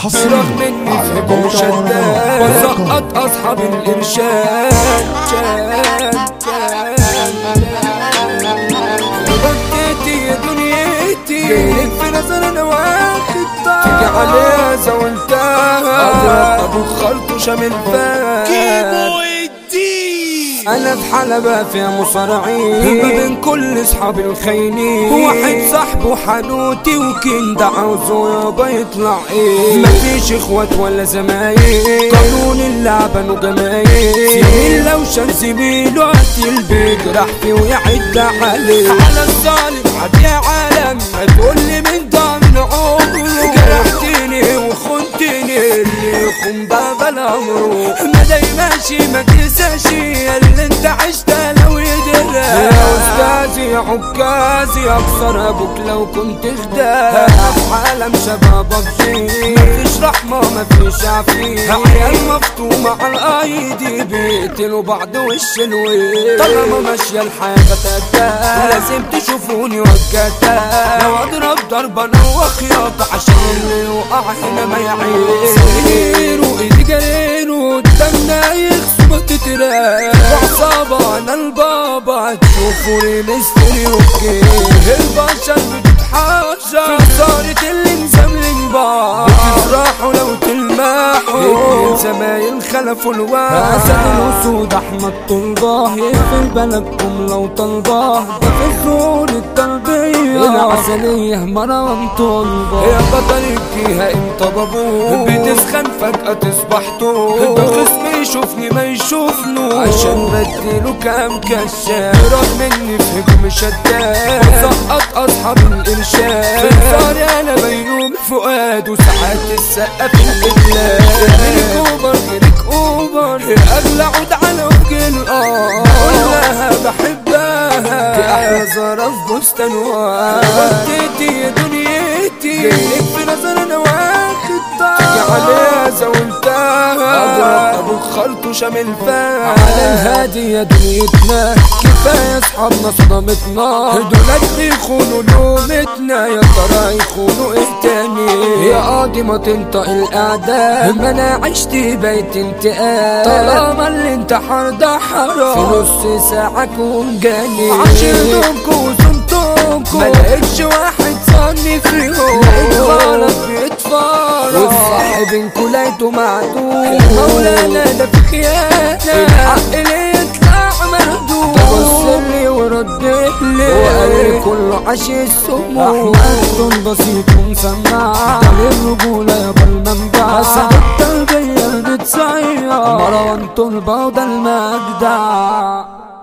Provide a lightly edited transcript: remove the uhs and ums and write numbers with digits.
حصريا على موقع وسقط اصحاب الارشاد. غديتي يا دنيتي جايلك في نظر انا واخد طار تيجي عليها زولتها اضرب ابو خلط وشامل فات. انا في حلبة فيها مصارعين ما بين كل اصحاب الخاينين، واحد صاحبه حنوتي وكند عاوزه يابا يطلع ايه، مفيش اخوات ولا زمايل، قانون اللعبة انه جمايل، زميل لو شان زميله قتل بيجرح فيه ويعد عليه، على الظالم عاد يا عالم هتقولي من ضمن عمره، جرحتني وخنتني اللي يخون بابا الامر، ما دايماشي ما تنساش اللي انت عشتها لو يدرى، يا استاذي يا عكازي اكسر ابوك لو كنت خدام، في عالم شبابك فيه مفيش رحمه مفيش عفيه، عيال مفتومه على الايدي بيقتلوا بعض وش الويل، طالما ماشيه الحياه بتاتا لازم تشوفوني وجاتا، لو اضرب ضربه انا وخياطه عشان اللي يوقع هنا ما يعيش، سيروا ايدي جريروا قدامنا يخصموا تتراك، عصابة انا البابا تشوفوني مستري اوكي، البشر بتتحاشى صارت اللي مزملين بعض، بتفرحوا لو تلمحوا زمايل خلفوا الوعد، اسد الاسود احمد طلباه يقفل بلدكم لو طلباه، ده في الزور التربية العسلية مروان طلباه، يا بطل الجيهة انت بابوه بتسخن فجأة تصبح طول، ده خصمي يشوفني ما يشوفنو عشان بديله كام كشاف، رغم اني في هجوم شداد سقط اصحاب الارشاد، في انصاري انا بيوم فؤاد وساعات السقة في القبلات، غيرك اوبر غيرك اوبر اغلى عود على وجه الارض، كلها بحبها دي احلى زهرة في بستان واد، وديتي يا دنيتي جايلك في نظر انا واخد طار تيجي عليها زولتها اضرب ابو خلط وشامل فات، على الهادي يا دنيتنا كفايه اصحابنا صدمتنا، دولت بيخونوا لومتنا يا ترى يخونوا ايه تاني، يا قاضي ما تنطق الاعدام ما انا عشت بيت انتقام، طالما الانتحار ده حرام في نص ساعه كون جاني، عشرتكم وصمتكم ما لقيتش واحد صاني فيهم، لقيت غلط بيتفرج والصح بينكوا لقيته معدوم، مولانا ده في خيانه الحق ليه يطلع مهدوم، تبصلي وردلي وقالي كله عاش السموم، احمد بسيط ومسمع للرجوله يابا المنبع، اسد التربيه البتصير مروان طلبه وده المجدع.